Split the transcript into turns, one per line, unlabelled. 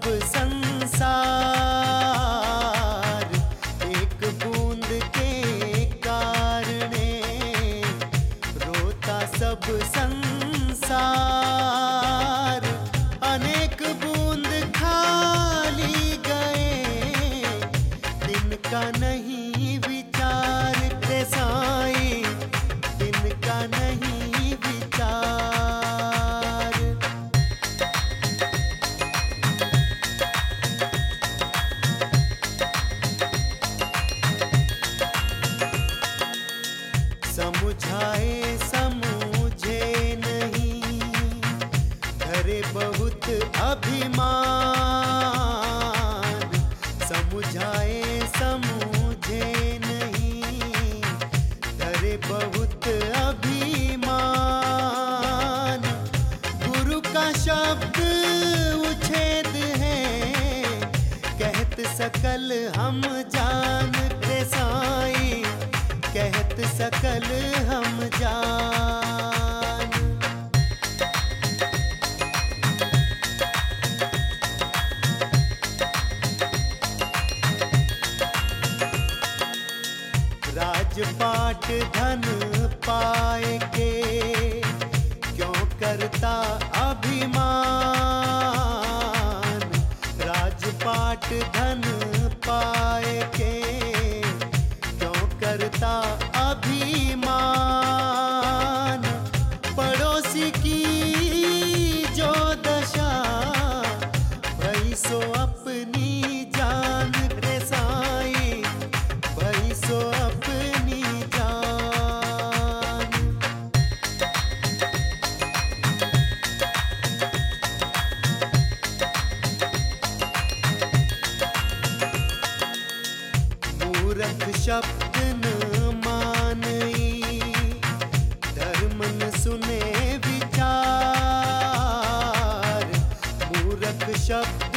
संसार, एक बूंद के कारणे रोता सब संसार। अनेक बूंद खाली गए, दिन का नहीं विचार रे साईं, दिन का नहीं विचार। समझाए समझे नहीं, धरे बहुत अभिमान। समझाए समझे नहीं, धरे बहुत अभिमान। गुरु का शब्द उच्छेद है, कहत सकल हम जान रे साईं, कहत सकल हम जान। राजपाट धन पाए के क्यों करता अभिमान। राजपाट धन पाए के क्यों करता अभिमान। पड़ोसी की जो दशा, भई सो अपनी जान रे साईं, भई सो अपनी जान। मूर्ख शब्द न मानई, धर्म न सुने विचार। मूर्ख शब्द